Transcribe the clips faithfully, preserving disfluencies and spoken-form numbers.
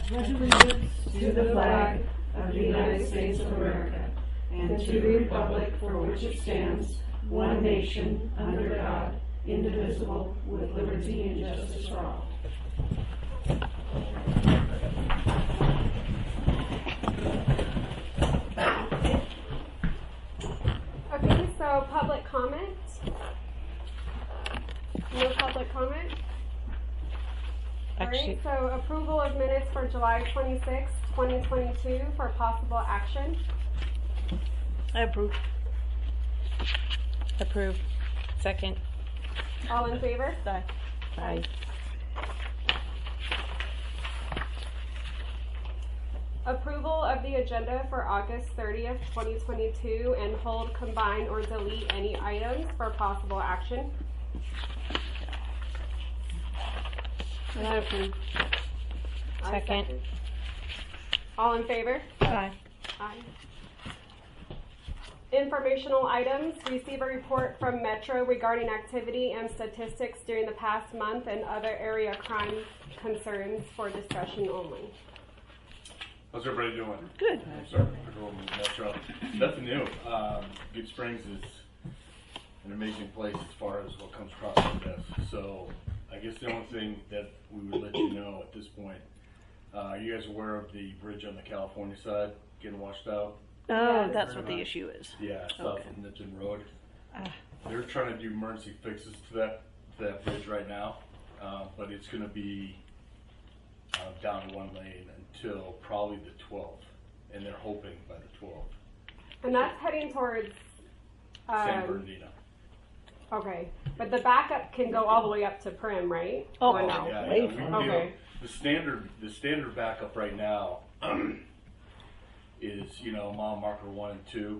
pledge allegiance to the flag of the United States of America and to the republic for which it stands, one nation, under God, indivisible, with liberty and justice for all. Okay, so public comment. No public comment. All right, so approval of minutes for July twenty-sixth, twenty twenty-two for possible action. I approve. Approve. Second. All in favor? Aye. Aye. Approval of the agenda for August thirtieth, twenty twenty-two, and hold, combine, or delete any items for possible action. I approve. I Second. All in favor? Aye. Aye. Informational items. Receive a report from Metro regarding activity and statistics during the past month and other area crime concerns for discussion only. How's everybody doing? Good. I'm sorry for going with Metro. Nothing new. Um, Good Springs is an amazing place as far as what comes across my desk. So I guess the only thing that we would let you know at this point, uh, are you guys aware of the bridge on the California side getting washed out? Oh, Yeah. that's what the issue is. Yeah, south Okay. of Nipton Road. Ah. They're trying to do emergency fixes to that to that bridge right now, uh, but it's going to be uh, down to one lane until probably the twelfth, and they're hoping by the twelfth. And that's heading towards. San Um, Bernardino. okay, but the backup can go all the way up to Prim, right? Oh, Or no? yeah, way yeah. We- from- you know, Okay. the standard, the standard backup right now is, you know, mile marker one and two.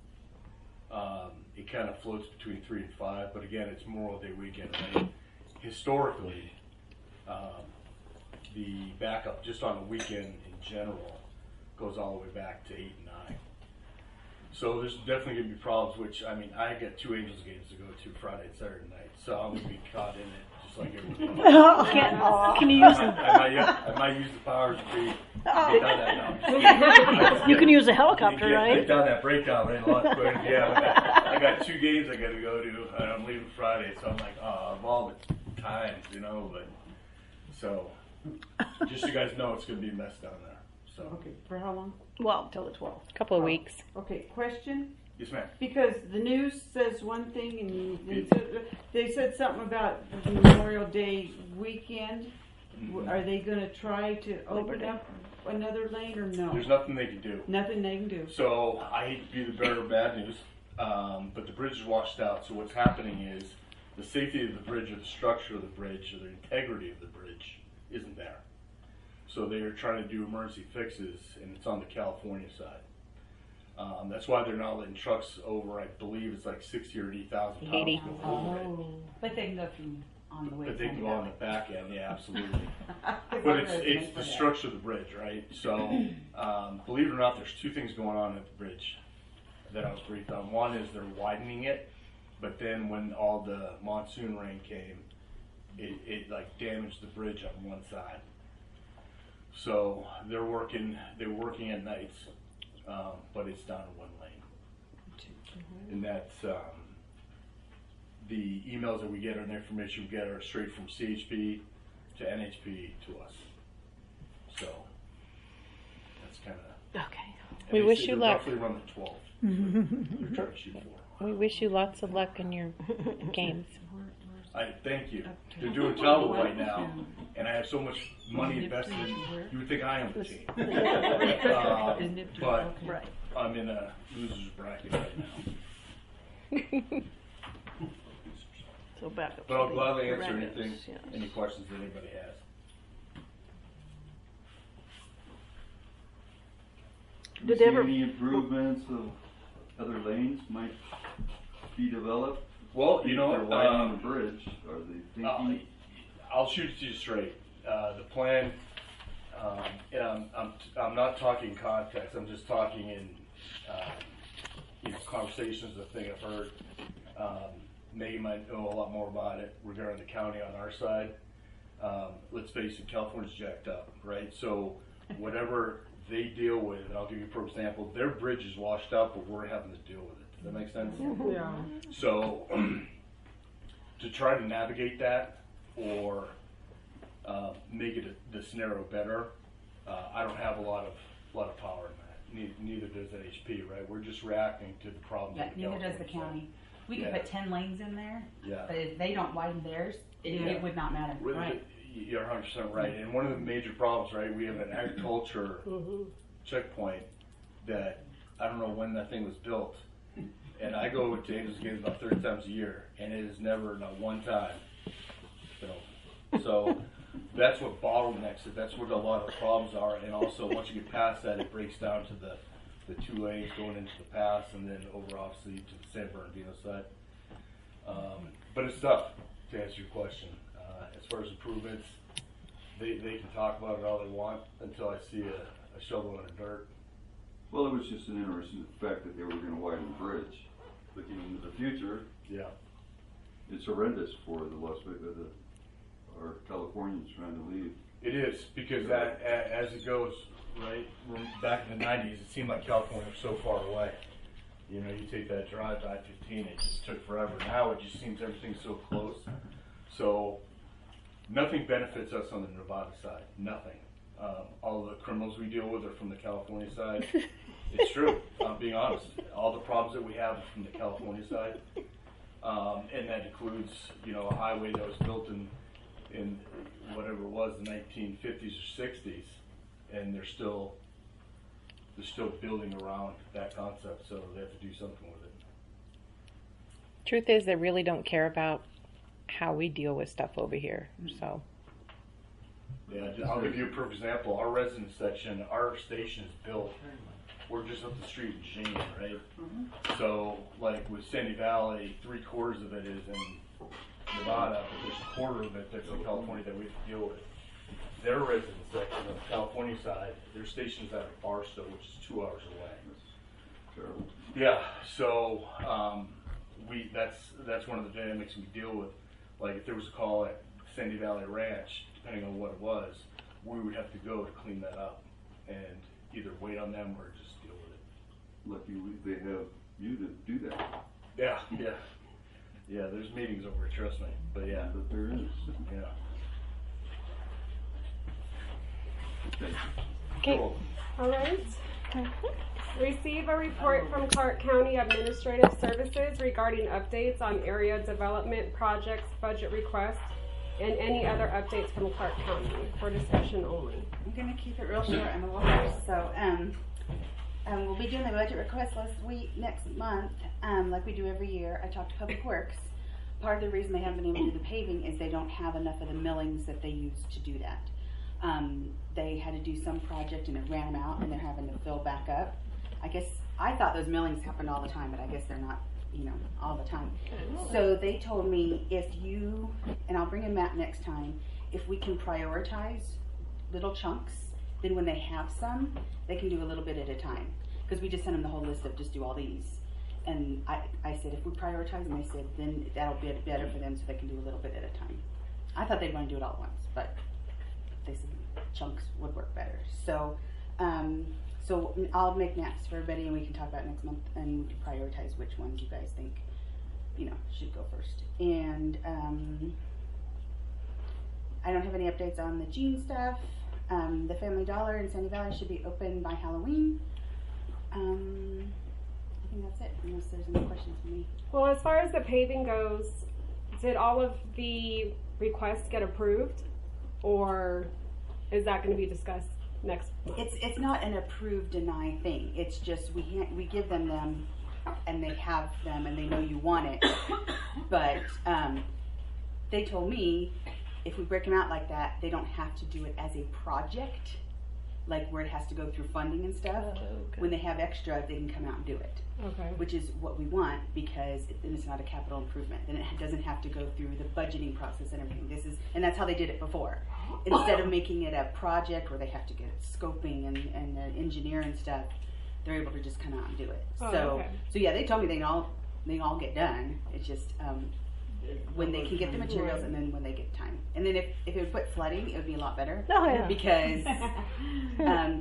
Um, it kind of floats between three and five, but again, it's Memorial Day weekend. Right? Historically, um, the backup just on a weekend in general goes all the way back to eight and nine. So there's definitely going to be problems, which, I mean, I got two Angels games to go to Friday and Saturday night, so I'm going to be caught in it just like everybody else. Can, can you use I, them? I, might, yeah, I might use the powers to be. Get down that, no, I'm just kidding. I just You get- can use a get- helicopter, Get right? down that breakdown right a lot quicker. Yeah, I got, I got two games I got to go to, and I'm leaving Friday, so I'm like, oh, of all the times, you know, but so just so you guys know, it's going to be a mess down there. So Okay, for how long? Well, till the twelfth. Couple of weeks. Okay, question? yes, ma'am. Because the news says one thing and they said, they said something about the Memorial Day weekend. Mhm. Are they going to try to open Day. up another lane or no? There's nothing they can do. Nothing they can do. So I hate to be the bearer of bad news, um, but the bridge is washed out. So what's happening is the safety of the bridge, or the structure of the bridge, or the integrity of the bridge isn't there. So they are trying to do emergency fixes, and it's on the California side. Um, that's why they're not letting trucks over. I believe it's like sixty or eighty thousand pounds eighty. go over it. But they can go through on the way. But they can from go on the that back end, yeah, absolutely. But it's it's the structure of the bridge, right? So, um, believe it or not, there's two things going on at the bridge that I was briefed on. One is they're widening it, but then when all the monsoon rain came, it, it like damaged the bridge on one side. So they're working they're working at nights, um, but it's down to one lane, and that's. Um, The emails that we get and the information we get are straight from C H P to N H P to us. So that's kind of. Okay. We wish you luck. Roughly around the twelfth. They're trying to shoot for. We wish you lots of luck in your games. I thank you. They're doing travel right now, and I have so much money invested in. You would think I am the team, uh, but Right. I'm in a loser's bracket right now. So back up. But I'll to the gladly answer horrendous, anything, yes. any questions that anybody has. Do you Did see ever- any improvements of other lanes might be developed? Well, you know, They're widening um, the bridge. Are they Uh, thinking? I'll shoot it to you straight. Uh, the plan, um, and I'm, I'm, I'm not talking context, I'm just talking in, uh, you know, conversations, the thing I've heard. Um, Megan might know a lot more about it regarding the county on our side. Um, let's face it, California's jacked up, right? So whatever they deal with, and I'll give you for example, their bridge is washed out, but we're having to deal with it. Does that make sense? Yeah. So to try to navigate that or uh, make it a, the scenario better, uh, I don't have a lot of lot of power in that. Neither, neither does N H P, right? We're just reacting to the problem. Yeah, neither does the county. We could Yeah. put ten lanes in there, Yeah. but if they don't widen theirs, it, Yeah. it would not matter. With Right. the- You're one hundred percent right. And one of the major problems, right, we have an agriculture checkpoint that I don't know when that thing was built. And I go to Angels games about thirty times a year, and it is never, not one time, been open. So that's what bottlenecks it. That's what a lot of the problems are. And also, once you get past that, it breaks down to the, the two lanes going into the pass and then over, obviously, to the San Bernardino side. Um, but it's tough, to answer your question. Uh, as far as improvements, they, they can talk about it all they want until I see a, a shovel in the dirt. Well, it was just an interesting fact that they were gonna widen the bridge. Looking into the future, Yeah. it's horrendous for the Las Vegas, the, our Californians trying to leave. It is, because that, a- as it goes, right, from back in the nineties, it seemed like California was so far away. You know, you take that drive to I fifteen, it just took forever. Now it just seems everything's so close. So nothing benefits us on the Nevada side, nothing. Um, all the criminals we deal with are from the California side. It's true, I'm being honest. All the problems that we have are from the California side. Um, and that includes, you know, a highway that was built in, in whatever it was, the nineteen fifties or sixties, and they're still, they're still building around that concept, so they have to do something with it. Truth is, they really don't care about how we deal with stuff over here. So Yeah, I'll give you a perfect example. Our residence section, our station is built. We're just up the street in Shane, right? Mm-hmm. So, like with Sandy Valley, three quarters of it is in Nevada, but there's a quarter of it that's in California that we have to deal with. Their residence section on the California side, their station's out of Barstow, which is two hours away. Terrible. Yeah, so um, we that's that's one of the dynamics we deal with. Like if there was a call at Sandy Valley Ranch, depending on what it was, we would have to go to clean that up and either wait on them or just deal with it. Lucky we, they have you to do that. Yeah, yeah, yeah. There's meetings over it, trust me. But yeah, But there is. yeah. Okay. okay. Cool. All right. Receive a report from Clark County Administrative Services regarding updates on area development projects, budget requests, and any other updates from Clark County for discussion only. I'm gonna keep it real short. I'm a lawyer, so um, um, we'll be doing the budget request last week, next month, um, like we do every year. I talked to Public Works. Part of the reason they haven't been able to do the paving is they don't have enough of the millings that they use to do that. Um, they had to do some project and it ran them out, and they're having to fill back up. I guess I thought those millings happened all the time, but I guess they're not, you know, all the time. So they told me if you, and I'll bring a map next time, if we can prioritize little chunks, then when they have some, they can do a little bit at a time. Because we just sent them the whole list of just do all these. And I, I said, if we prioritize, and they said, then that'll be better for them so they can do a little bit at a time. I thought they'd want to do it all at once, but they said chunks would work better. So, um, so I'll make maps for everybody, and we can talk about it next month, and we can prioritize which ones you guys think, you know, should go first. And um, I don't have any updates on the Gene stuff. Um, the Family Dollar in Sandy Valley should be open by Halloween. Um, I think that's it, unless there's any questions for me. Well, as far as the paving goes, did all of the requests get approved, or is that going to be discussed next month? It's it's not an approve deny thing. It's just we ha- we give them them, and they have them, and they know you want it. But um, they told me if we break them out like that, they don't have to do it as a project, like where it has to go through funding and stuff. Oh, okay. When they have extra, they can come out and do it. Okay. Which is what we want, because it, then it's not a capital improvement. Then it doesn't have to go through the budgeting process and everything. This is, and that's how they did it before. Instead of making it a project where they have to get scoping and, and uh, engineer and stuff, they're able to just come out and do it. Oh, so, okay. so yeah, they told me they all they all get done. It's just um, when they can get the materials, and then when they get time. And then if if it would put flooding, it would be a lot better. Oh, yeah. Because um,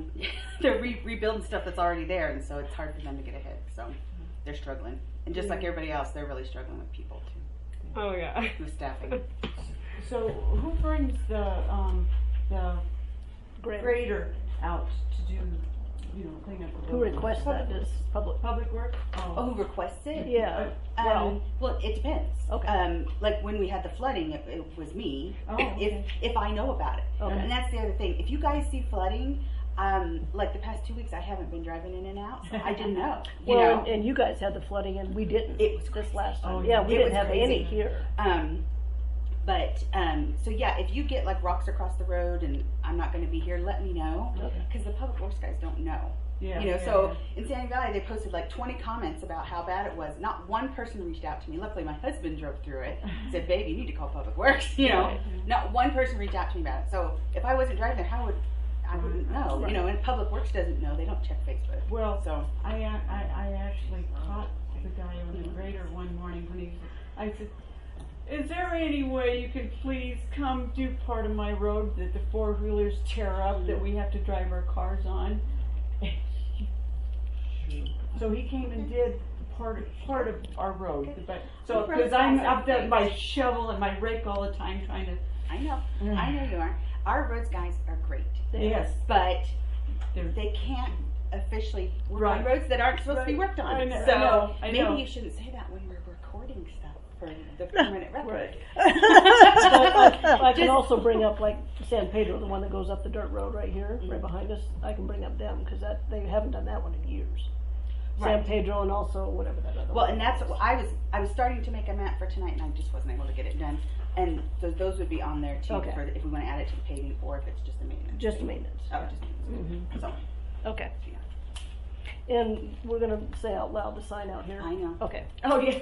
they're re- rebuilding stuff that's already there, and so it's hard for them to get ahead. So they're struggling, and just like everybody else, they're really struggling with people too, Oh yeah. with staffing. So who brings the, um, the grader out to do, you know, clean up the Who building? requests that is public. Public Works? Oh, who requests it? Yeah. Um, Well, well, it depends. Okay. Um, like when we had the flooding, it, it was me. Oh, if okay. if I know about it, Okay. and that's the other thing. If you guys see flooding, um, like the past two weeks, I haven't been driving in and out, so I didn't know. You well, know, and, and you guys had the flooding, and we didn't. It was this last time. Oh, yeah, we it didn't was have crazy. any here. um, but um, so yeah, if you get like rocks across the road, and I'm not going to be here, let me know Okay. because the public works guys don't know. Yeah. You know, yeah, so in Sandy Valley, they posted like twenty comments about how bad it was. Not one person reached out to me. Luckily, my husband drove through it. Said, "Babe, you need to call Public Works." You know, Right. not one person reached out to me about it. So if I wasn't driving there, how would I wouldn't know? Right. You know, and Public Works doesn't know. They don't check Facebook. Well, So I, a- I, I actually caught the guy on the grader one morning when he was, I said, is there any way you could please come do part of my road that the four-wheelers tear up that we have to drive our cars on? So he came and did part of, part of our road, but, so, cause I'm up there, my shovel and my rake all the time trying to, I know, I know you are. Our roads guys are great, yes. but They're- they can't officially work on Right. roads that aren't supposed to be Right. worked on. I know, I so know, I maybe know. you shouldn't say that when we're recording stuff for the permanent record. Right. But I, I can Just- also bring up like San Pedro, the one that goes up the dirt road right here, right behind us. I can bring up them because that they haven't done that one in years. San Right. Pedro and also whatever that other Well, one and that's is. what I was. I was starting to make a map for tonight, and I just wasn't able to get it done. And so those would be on there too, Okay. for the, if we want to add it to the paving, or if it's just a maintenance. just thing. maintenance. Oh, just maintenance. Mhm. So Okay. yeah. And we're gonna say out loud the sign out here. I know. Okay. Oh, yeah.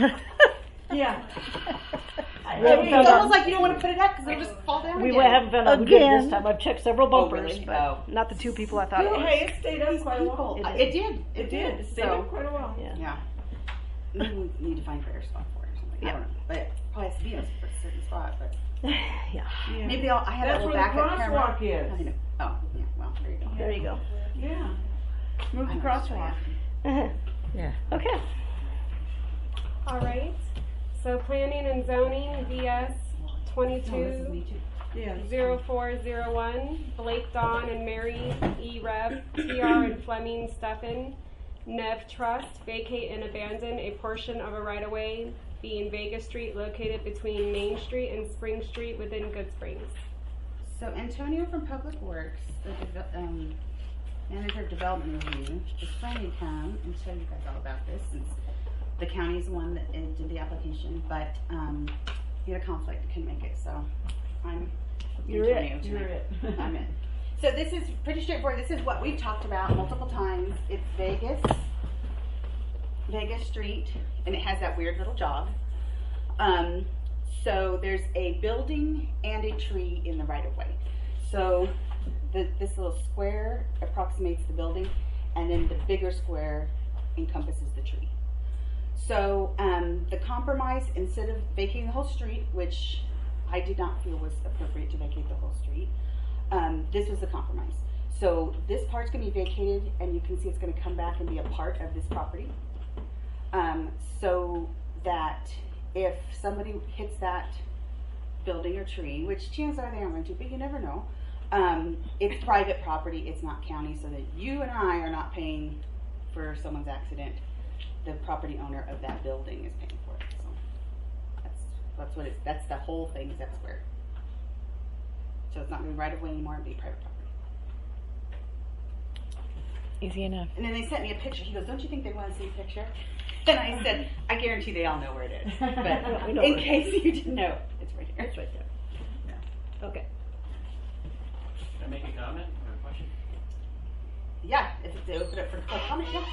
Yeah. I- We haven't It's found almost out- like you don't want to put it up because it'll just fall down We again. haven't found out who did it Again. this time. I've checked several bumpers, really? but Oh. not the two people I thought it was. Hey, it stayed up These quite a while. people. It Uh, did. It did. It did, it stayed So, up quite a while. Yeah. yeah. Maybe we need to find a better spot for it or something. Yeah. I don't know. But it probably has to be in a certain spot. But Yeah. Yeah. maybe I'll, I have That's that little where the backup camera. crosswalk is. I know. Oh, yeah. Well, there you go. There you go. Yeah. Move the I know, crosswalk. Yeah. Okay. All right. So planning and zoning, V S No, this is twenty-two me too. Yeah. zero four zero one, Blake Dawn and Mary E. Rev, T R and Fleming Steffen, Nev Trust, vacate and abandon a portion of a right-of-way being Vega Street located between Main Street and Spring Street within Good Springs. So Antonio from Public Works, the deve- um, manager of development review, is planning to come and tell you guys all about this since the county's the one that uh, did the application, but um, he had a conflict, couldn't make it, so I'm You're Antonio it. tonight. You're it. I'm in. So this is pretty straightforward. This is what we've talked about multiple times. It's Vegas, Vegas Street, and it has that weird little jog. Um, so there's a building and a tree in the right of way. So the, this little square approximates the building, and then the bigger square encompasses the tree. So um, the compromise, instead of vacating the whole street, which I did not feel was appropriate to vacate the whole street, um, this was the compromise. So this part's going to be vacated, and you can see it's going to come back and be a part of this property. Um, so that if somebody hits that building or tree, which chances are they aren't going to, but you never know, um, it's private property, it's not county, so that you and I are not paying for someone's accident. The property owner of that building is paying for it. So that's that's what it's. That's the whole thing. Is that square. So it's not going to be right of way anymore. It'll be private property. Easy enough. And then they sent me a picture. He goes, "Don't you think they want to see a picture?" And I said, "I guarantee they all know where it is. But We know in where it case you didn't know, it's right here. It's right there. Yeah. Okay. Can I make a comment or a question? Yeah. If they open it for public comment, yeah.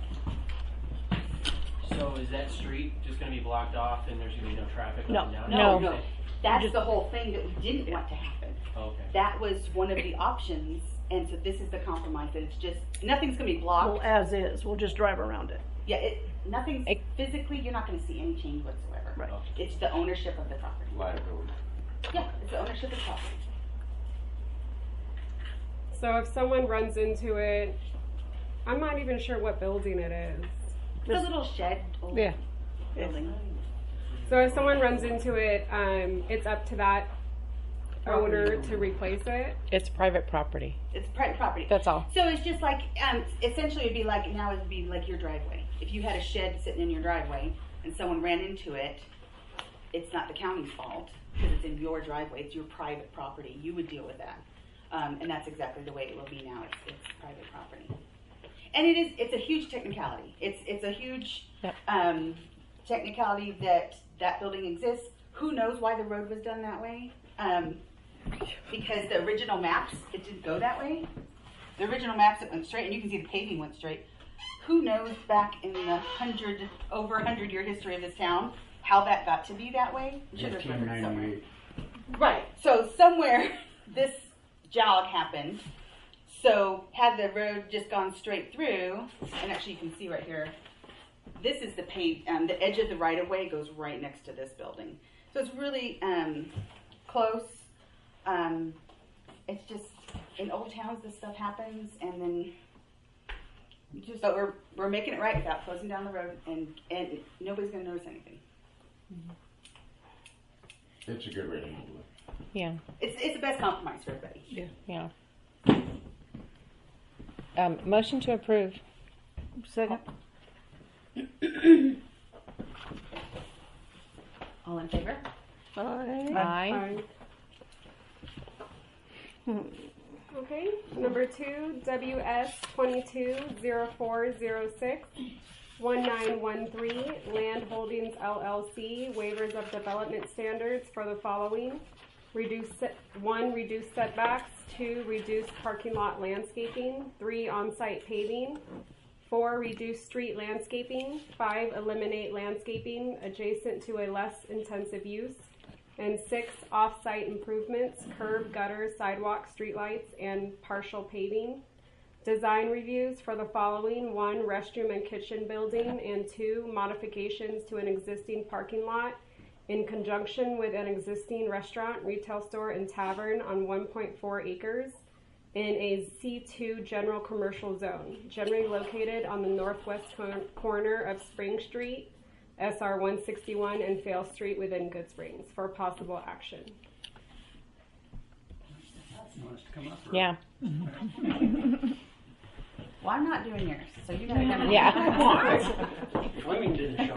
So is that street just going to be blocked off and there's going to be no traffic No. up and down? No, No. no. That's Just- the whole thing that we didn't want to happen. Okay. That was one of the options, and so this is the compromise. That it's just nothing's going to be blocked. Well, as is, we'll just drive around it. Yeah, it nothing's It- physically. You're not going to see any change whatsoever. Right. It's the ownership of the property. Liability. Yeah, it's the ownership of the property. So if someone runs into it, I'm not even sure what building it is. It's a little shed old Yeah. building. So if someone runs into it, um, it's up to that owner to replace it. It's private property. It's private property. That's all. So it's just like, um, essentially it'd be like, now it'd be like your driveway. If you had a shed sitting in your driveway and someone ran into it, it's not the county's fault because it's in your driveway. It's your private property. You would deal with that. Um, and that's exactly the way it will be now. It's, it's private property. And it is, it's a huge technicality. It's, it's a huge, Yep. um, technicality that that building exists. Who knows why the road was done that way? Um, because the original maps, it didn't go that way. The original maps, it went straight, and you can see the paving went straight. Who knows back in the hundred, over hundred year history of this town, how that got to be that way? I'm sure there's records somewhere. Right. So somewhere this jog happened. So had the road just gone straight through, and actually you can see right here, this is the paved, um, the edge of the right of way goes right next to this building. So it's really um, close. Um, it's just in old towns this stuff happens, and then just but we're we're making it right without closing down the road, and and nobody's gonna notice anything. It's a good way to handle it. Yeah. It's it's the best compromise for everybody. Yeah. Um, motion to approve. Second. All in favor? Aye. Aye. Aye. Okay, number two, W S twenty-two zero four zero six one nine one three, Land Holdings L L C, waivers of development standards for the following. Reduce set, one, reduce setbacks, two, reduce parking lot landscaping, three, on-site paving, four, reduce street landscaping, five, eliminate landscaping adjacent to a less intensive use, and six, off-site improvements, curb, gutter, sidewalk, streetlights, and partial paving. Design reviews for the following: one, restroom and kitchen building, and two, modifications to an existing parking lot in conjunction with an existing restaurant, retail store, and tavern on one point four acres in a C two general commercial zone, generally located on the northwest cor- corner of Spring Street, S R one sixty-one, and Fail Street within Good Springs for possible action. You want us to come up? or- Yeah. Well, I'm not doing yours, so you gotta come. Yeah. Fleming didn't show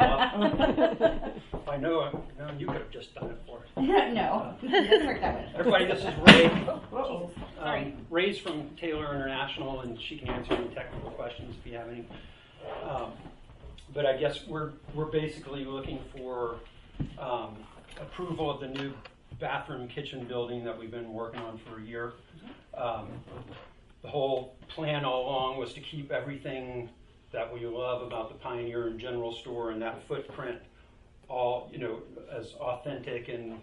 up. I know, I know you could have just done it for us. No, it doesn't work that way. Everybody, this is Ray. Uh-oh. Sorry. Um, Ray's from Taylor International, and she can answer any technical questions if you have any. Um, but I guess we're we're basically looking for um, approval of the new bathroom kitchen building that we've been working on for a year. Um, the whole plan all along was to keep everything that we love about the Pioneer and General Store and that footprint all, you know, as authentic and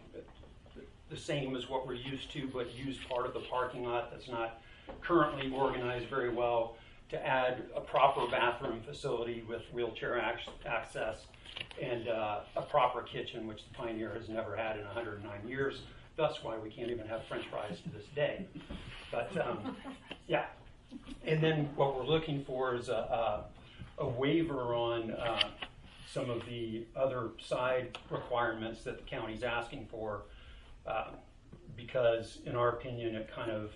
the same as what we're used to, but use part of the parking lot that's not currently organized very well to add a proper bathroom facility with wheelchair ac- access and uh, a proper kitchen, which the Pioneer has never had in one hundred nine years. That's why we can't even have French fries to this day. But um, yeah, and then what we're looking for is a, a, a waiver on uh, some of the other side requirements that the county's asking for, uh, because in our opinion it kind of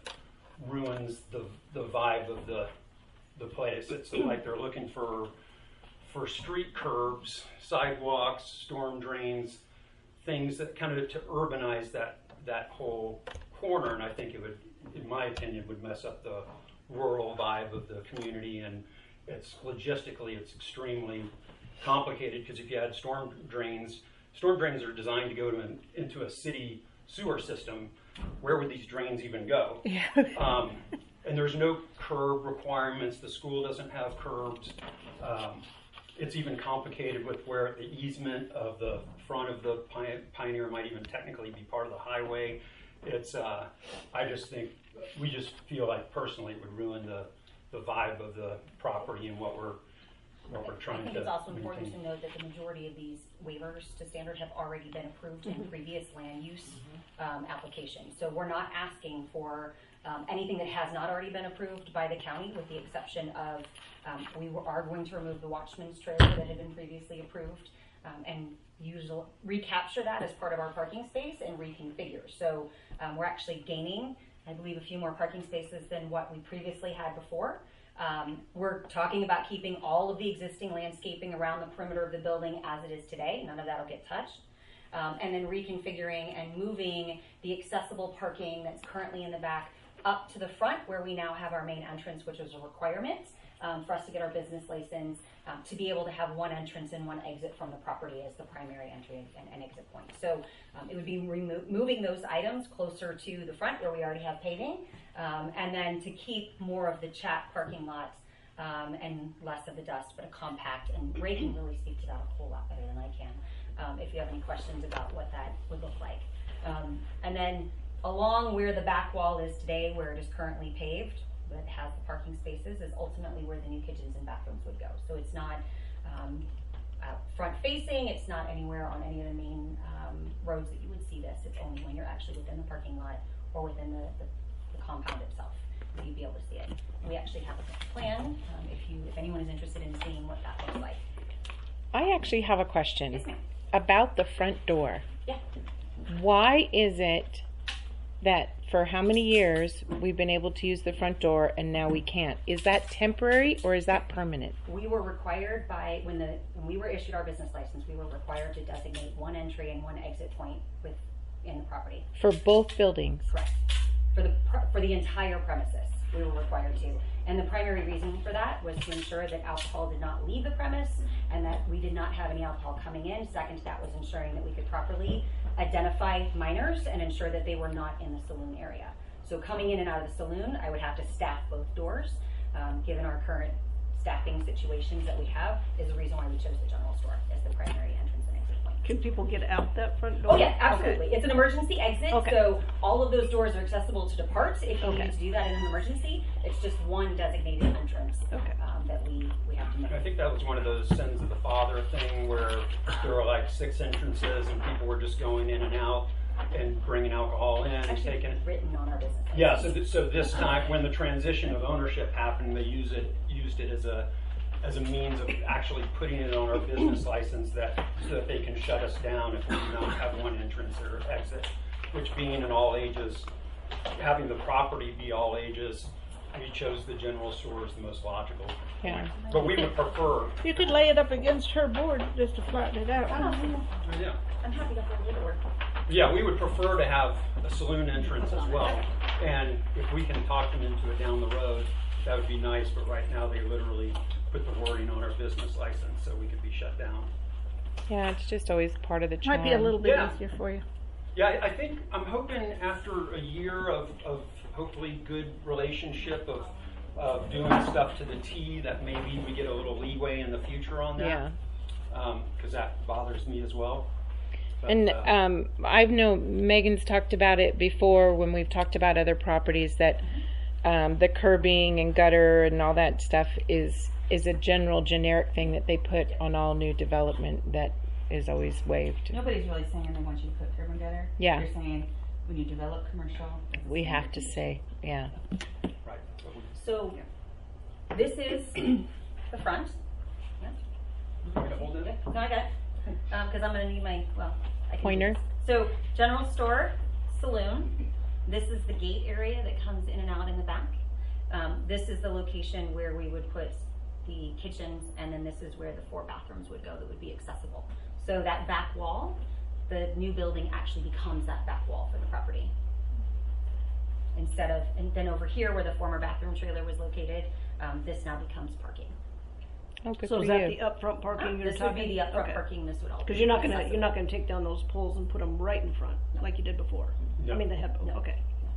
ruins the the vibe of the the place. It's like they're looking for for street curbs, sidewalks, storm drains, things that kind of to urbanize that that whole corner, and I think it would, in my opinion, would mess up the rural vibe of the community. And it's logistically, it's extremely complicated, because if you add storm drains, storm drains are designed to go to an, into a city sewer system. Where would these drains even go? Yeah. um, and there's no curb requirements. The school doesn't have curbs. Um, it's even complicated with where the easement of the front of the Pioneer might even technically be part of the highway. It's, uh, I just think, we just feel like personally it would ruin the, the vibe of the property and what we're what we're trying I think to it's also important maintain. to note that the majority of these waivers to standard have already been approved in previous land use um, applications. So we're not asking for Um, anything that has not already been approved by the county, with the exception of, um, we were- are going to remove the Watchman's trailer that had been previously approved, um, and use, recapture that as part of our parking space and reconfigure. So um, we're actually gaining, I believe, a few more parking spaces than what we previously had before. Um, we're talking about keeping all of the existing landscaping around the perimeter of the building as it is today. None of that will get touched. Um, and then reconfiguring and moving the accessible parking that's currently in the back up to the front, where we now have our main entrance, which is a requirement um, for us to get our business license, um, to be able to have one entrance and one exit from the property as the primary entry and, and exit point. So um, it would be remo- moving those items closer to the front where we already have paving, um, and then to keep more of the chat parking lot um, and less of the dust, but a compact, and Ray can really speak to that a whole lot better than I can. Um, if you have any questions about what that would look like. Um, and then along where the back wall is today, where it is currently paved, that has the parking spaces, is ultimately where the new kitchens and bathrooms would go. So it's not um, out front facing, it's not anywhere on any of the main um, roads that you would see this. It's only when you're actually within the parking lot or within the, the, the compound itself that you'd be able to see it. And we actually have a plan, um, if, you, if anyone is interested in seeing what that looks like. I actually have a question. Yes, ma'am. About the front door. Yeah. Why is it that for how many years we've been able to use the front door and now we can't? Is that temporary or is that permanent? We were required by, when the when we were issued our business license, we were required to designate one entry and one exit point within the property. For both buildings? Correct. For the for the entire premises, we were required to. And the primary reason for that was to ensure that alcohol did not leave the premise and that we did not have any alcohol coming in. Second to that was ensuring that we could properly identify minors and ensure that they were not in the saloon area. So coming in and out of the saloon, I would have to staff both doors. Um, given our current staffing situations that we have, is the reason why we chose the general store as the primary entrance and exit point. Can people get out that front door? Oh yeah, absolutely. Okay. It's an emergency exit, Okay. so all of those doors are accessible to depart if you Okay. need to do that in an emergency. It's just one designated entrance Okay. um, that we, we have to make. I think that was one of those sins of the father thing where there were like six entrances and people were just going in and out and bringing alcohol in and Actually taking it. written on our business license. Yeah, so, th- so this time when the transition of ownership happened, they use it, used it as a as a means of actually putting it on our business license that so that they can shut us down if we do not have one entrance or exit, which being in all ages, having the property be all ages, we chose the general store as the most logical. Yeah. But we would prefer, You could lay it up against her board just to flatten it out. yeah, I'm happy to hold the door. yeah, we would prefer to have a saloon entrance as well. And if we can talk them into it down the road, that would be nice, but right now they literally put the wording on our business license so we could be shut down. Yeah, it's just always part of the charm. Might be a little bit Yeah. easier for you. Yeah, I I think, I'm hoping after a year of, of hopefully good relationship of, of doing stuff to the T, that maybe we get a little leeway in the future on that. Yeah. Um, 'cause that bothers me as well. But, And uh, um, I've known Megan's talked about it before when we've talked about other properties that um, the curbing and gutter and all that stuff is is a general generic thing that they put on all new development that is always waived. Nobody's really saying they want you to put curb and gutter. Yeah. You're saying when you develop commercial. it's a We have standard to condition. say, yeah. right. But we- So this is the front. Yeah. Want me to hold it? Yeah. No, I got it. Because I'm going to need my, well, I can do Pointer. this. So general store, saloon. This is the gate area that comes in and out in the back. Um, this is the location where we would put the kitchens, and then this is where the four bathrooms would go that would be accessible. So that back wall, the new building actually becomes that back wall for the property. Instead of, and then over here where the former bathroom trailer was located, um, this now becomes parking. Oh, good So for is that you. the upfront parking you're This would talking? be the upfront Okay. parking, this would all be. Because you're not gonna, accessible. you're not gonna take down those poles and put them right in front, like you did before. No. I mean, they have, No. okay.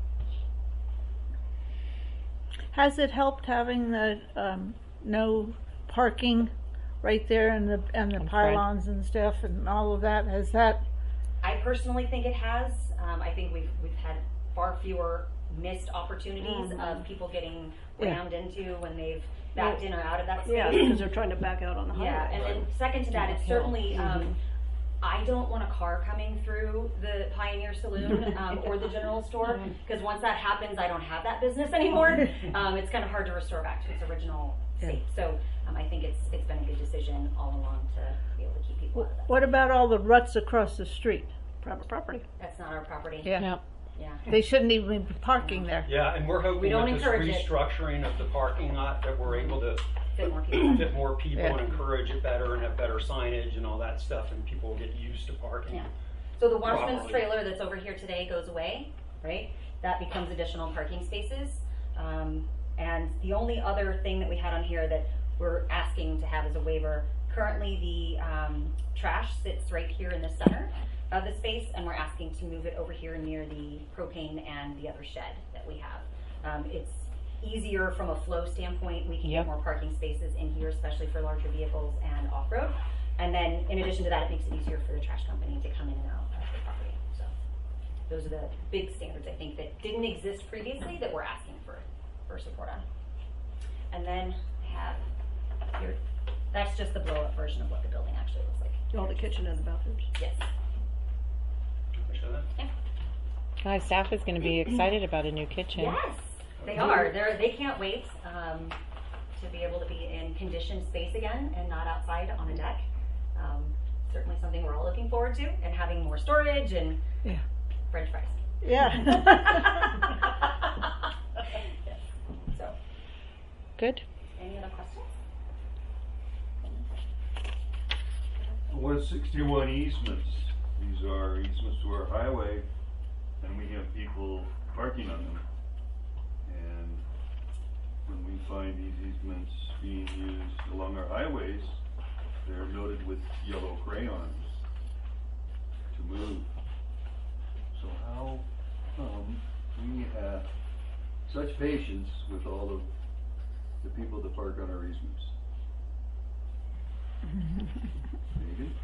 Has it helped having the um, no parking right there and the and the In front. pylons and stuff and all of that? Has that? I personally think it has. Um, I think we've we've had far fewer missed opportunities Mhm. of people getting Yeah. rammed into when they've backed Well, in or out of that space. Yeah, because they're trying to back out on the highway. Yeah, and then second to that, it's certainly um, I don't want a car coming through the Pioneer Saloon um, or the general store, because once that happens, I don't have that business anymore. Um, it's kind of hard to restore back to its original state. So um, I think it's it's been a good decision all along to be able to keep people out of that. What about all the ruts across the street? Private property. That's not our property. Yeah. No. Yeah. They shouldn't even be parking there. Yeah, and we're We hoping don't with this encourage it. restructuring of the parking lot that we're able to Fit more people. fit more people Yeah. and encourage it better and have better signage and all that stuff, and people will get used to parking. Yeah. So the Watchman's Properly. trailer that's over here today goes away, right? That becomes additional parking spaces. Um, and the only other thing that we had on here that we're asking to have as a waiver, currently the um, trash sits right here in the center of the space, and we're asking to move it over here near the propane and the other shed that we have. Um, it's easier from a flow standpoint. We can Yep. get more parking spaces in here, especially for larger vehicles and off-road. And then in addition to that, it makes it easier for the trash company to come in and out of the property. So those are the big standards, I think, that didn't exist previously that we're asking for, for support on. And then I have here, that's just the blow-up version of what the building actually looks like. All the kitchen and the bathrooms. Yes. Show that? My staff is going to be excited about a new kitchen. Yes, they are. They're, they can't wait um, to be able to be in conditioned space again and not outside on a deck. Um, certainly something we're all looking forward to, and having more storage and Yeah. French fries. Yeah. Yes. So, Good. any other questions? one sixty-one easements. These are easements to our highway, and we have people parking on them. And when we find these easements being used along our highways, they're noted with yellow crayons to move. So how come we have such patience with all of the people that park on our easements? Megan?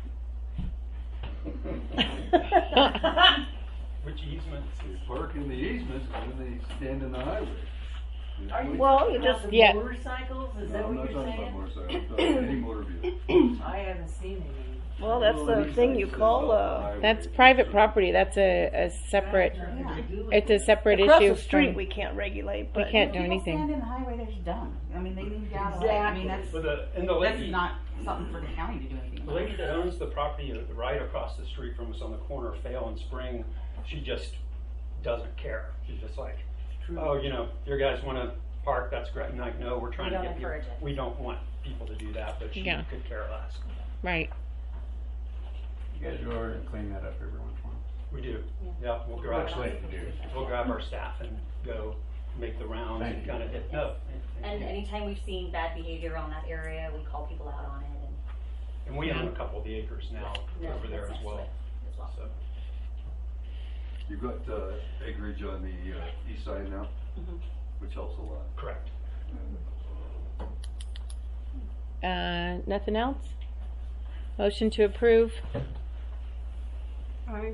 Which easements? They park in the easements and then they stand in the highway. Are you Well, talking you about just- the Yeah. motorcycles? Is No, that I'm what not you're talking about saying? motorcycles, I'm talking about any motor vehicle. I haven't seen any. Well, that's the thing you call, uh, That's private property. That's a, a separate, it's a separate across issue. the street from- we can't regulate, but. We can't do People anything. stand in the highway, they're just done. I mean, they need to get out of the way. I mean, that's, For the, and the that's lady, not something for the county to do anything the about. lady that owns the property right across the street from us on the corner of Fail and Spring, she just doesn't care. She's just like, oh, you know, your guys want to park, that's great. And like, no, we're trying We to don't get people. encourage it. We don't want people to do that, but she Yeah. could care less. Right. You guys go over and clean that up every once in a while. We do. Yeah, we'll grab, Looks like you do. we'll grab our staff and go make the rounds Thank and you. kind of hit, no. And anytime we've seen bad behavior on that area, we call people out on it. And And we own a couple of the acres now Yeah, over there that's as well. nice, as well. So, You've got uh, acreage on the uh, east side now, Mhm. which helps a lot. correct. Uh, nothing else? Motion to approve. Aye.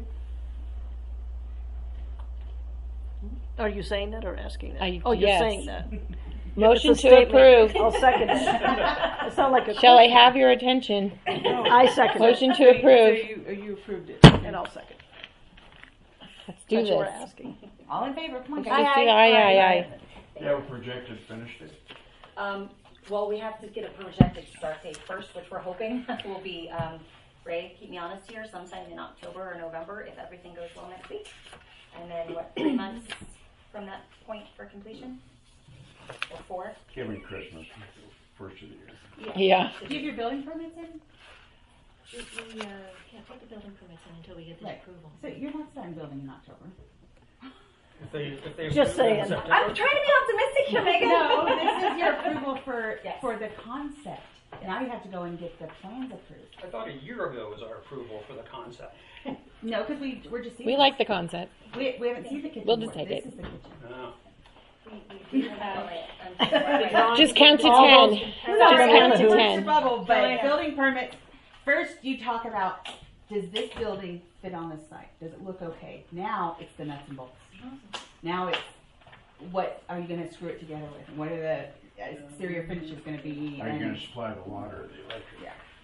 Are you saying that or asking that? I- Oh, you're yes. saying that. Motion It's a to statement. approve. I'll second it. It sounds like a. Shall I have your attention? I second it. Motion to So approve. you, you approved it. And I'll second. Let's do That's what we're this. asking. All in favor, come on. Let's guys. just do aye, aye, aye. You have a projected finish date? Um, well, we have to get a projected start date first, which we're hoping will be, um, Ray, keep me honest here, sometime in October or November if everything goes well next week. And then what, three months from that point for completion? Or four? Give me Christmas, first of the year. Yeah. Do you have your building permits in? We, we uh, can't put the building permits in until we get the Right. approval. So you're not starting building in October? If they, if they Just approve it in saying. September- I'm trying to be optimistic here, Megan. No, this is your approval for, Yes. for the concept. Now you have to go and get the plans approved. I thought a year ago was our approval for the concept. No, because we, we're just seeing. We like the concept. We, we haven't seen the kitchen. We'll just yet. take This it. is the kitchen. No. We, we have it. Just count to All ten. those- Sorry, Just I count have to burst ten. your bubble, but Joanna. building permits, first you talk about, does this building fit on this site? Does it look okay? Now it's the nuts and bolts. Now it's, what are you gonna screw it together with? And what are the exterior finishes gonna be? Are you and- gonna supply the water or the electric? Yeah, yeah.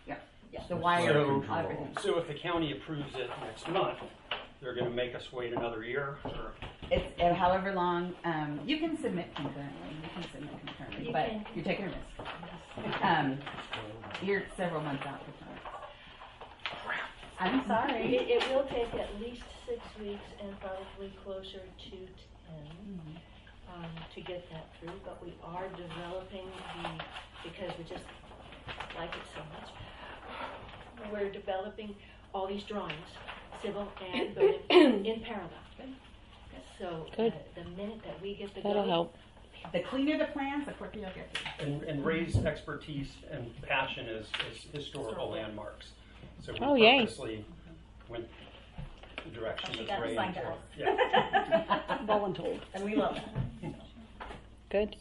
Yeah. The wire, So, everything. so if the county approves it next month, they're gonna make us wait another year, or? It's uh, however long, um, you can submit concurrently, you can submit concurrently, You but can. you're taking a risk. Um, you're several months out for time. I'm sorry. It, it will take at least six weeks and probably closer to ten um, to get that through, but we are developing the, because we just like it so much, we're developing all these drawings, civil and building, in parallel. So uh, Good. the minute that we get the That'll go, help. The cleaner the plans, the quicker you'll get to And, and Ray's expertise and passion is, is historical landmarks. So we Oh, yay. purposely went the direction She that got Ray assigned to and us. Yeah. Voluntold. And we love it. Good.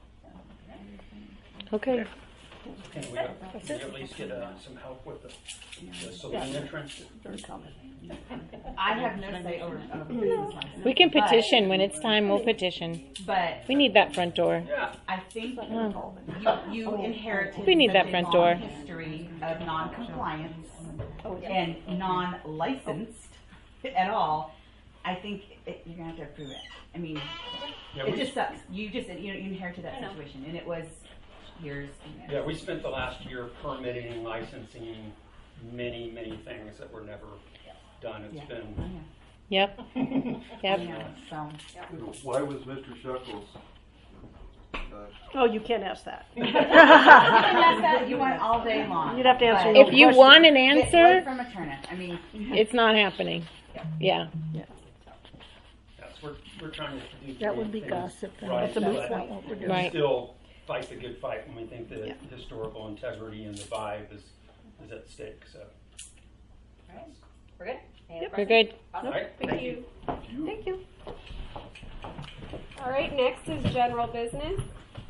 Okay. Can we, can we at least get uh, some help with the, the saloon entrance? Very common. I have no say over, over the business license. We can but- petition when it's time. We'll petition. But We need that front door. Yeah. I think Oh. you, you inherited We need such that a front long door. history of non-compliance and non-licensed at all. I think it, you're gonna have to approve it. I mean, Yeah, it we- just sucks. You just you, you inherited that I know. situation, and it was years. And Yeah, we spent the last year permitting, licensing, many, many things that were never done. It's Yeah. been. I know. Yep. Yep. I know. So. Why was Mister Shuckles? Uh, Oh, you can't ask that. That's that you want all day long. You'd have to answer But- your If you question. want an Get answer, word from a turnip. I mean, it's not happening. Yeah. Yes, we're, we're trying to do. That would be things gossip, and right, that's a moot but point, what we're doing. Right. Still fight the good fight when we think the Yeah. historical integrity and the vibe is, is at stake, so. All right. We're good? Any other We're questions? good. Awesome. All right, Thank you. Thank you. All right, next is general business,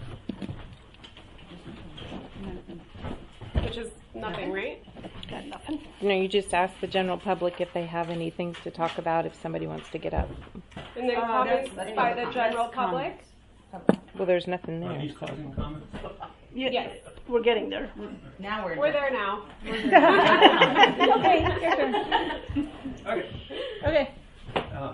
which is nothing, right? Got nothing. No, you just ask the general public if they have any things to talk about if somebody wants to get up. And then Uh, comments that's- that's by public the general comments. public. Well, there's nothing Are there. these closing comments? Yeah, Yes. We're getting there. now we're We're there now. Okay, your turn. Okay. Okay. Um,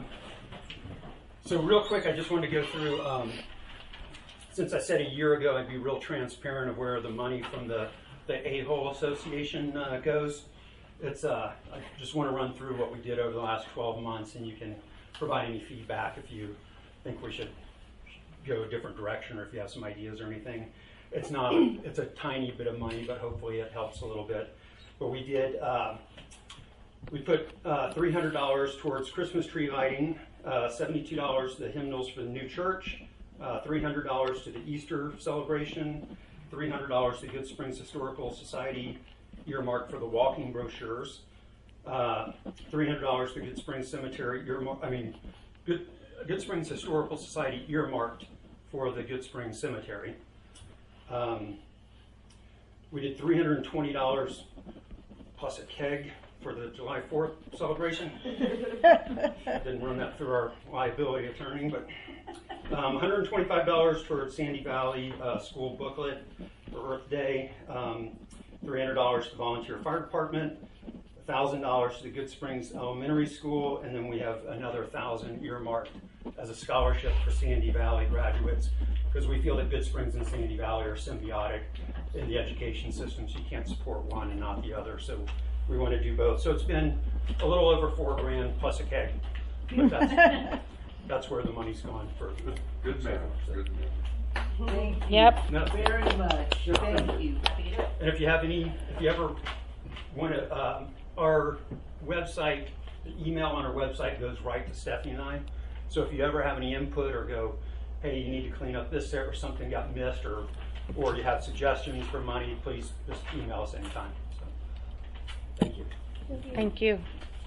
So real quick, I just wanted to go through, um, since I said a year ago I'd be real transparent of where the money from the, the A-Hole Association uh, goes. It's, uh, I just want to run through what we did over the last twelve months, and you can provide any feedback if you think we should go a different direction or if you have some ideas or anything. It's not, it's a tiny bit of money, but hopefully it helps a little bit. But we did, uh, we put uh, three hundred dollars towards Christmas tree lighting, uh, seventy-two dollars to the hymnals for the new church, uh, three hundred dollars to the Easter celebration, three hundred dollars to Good Springs Historical Society, earmarked for the walking brochures, uh, three hundred dollars to Good Springs Cemetery, earmarked, I mean, Good, Good Springs Historical Society earmarked for the Good Springs Cemetery. Um, we did three hundred twenty dollars plus a keg for the July fourth celebration. Didn't run that through our liability attorney, but um, one hundred twenty-five dollars for Sandy Valley uh, school booklet for Earth Day, um, three hundred dollars to volunteer fire department, one thousand dollars to the Good Springs Elementary School, and then we have another one thousand dollars earmarked as a scholarship for Sandy Valley graduates, because we feel that Good Springs and Sandy Valley are symbiotic in the education system, so you can't support one and not the other. So we want to do both. So it's been a little over four grand plus a keg. But that's, that's where the money's gone for. Good, good man. Good man. Thank you Yep. No. very much. Thank you. And if you have any, if you ever want to, um, our website, the email on our website goes right to Stephanie and I. So if you ever have any input or go, hey, you need to clean up this there or something got missed, or or you have suggestions for money, please just email us anytime. So, thank you. Thank you.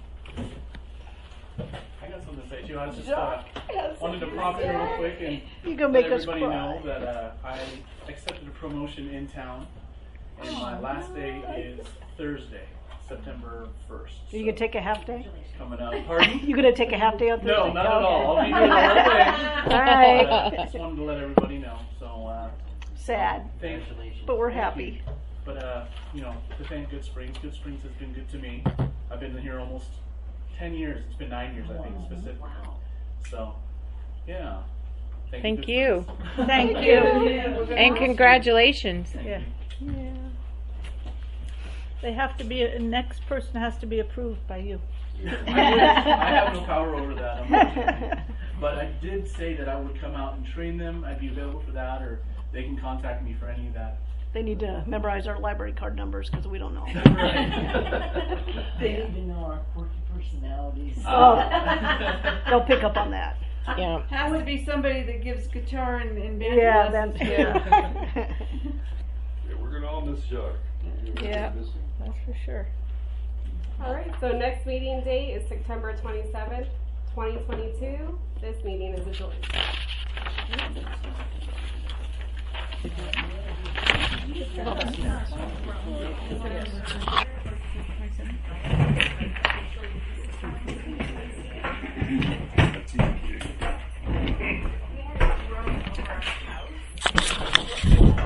I got something to say too. I was just uh, wanted to pop in real quick and You're gonna let make us everybody cry. know that uh, I accepted a promotion in town, and my last day is Thursday, September first. Are you gonna take a half day? Coming up. Pardon? You gonna take a half day on Thursday? No, not at Okay. all. I'll be doing the whole thing. All right. But I just wanted to let everybody know. So uh, Sad, thank, but we're thank happy. you. but uh, you know, to thank Good Springs. Good Springs has been good to me. I've been here almost ten years. It's been nine years, I think, specifically. Wow. So, yeah. Thank, Thank Good you. Springs. Thank you. And congratulations. Thank Yeah. you. Yeah. They have to be, the next person has to be approved by you. I, I have no power over that. I'm but I did say that I would come out and train them. I'd be available for that, or they can contact me for any of that. They need to memorize our library card numbers because we don't know. They need to know our quirky personalities. Oh, they'll pick up on that. Yeah. Has to be somebody that gives guitar and, and band Yeah, lessons. that's, yeah. Yeah, we're gonna all miss Chuck. Yeah. That's for sure. All right, so next meeting date is September twenty-seventh, twenty twenty-two. This meeting is adjourned. Oh, that's nice.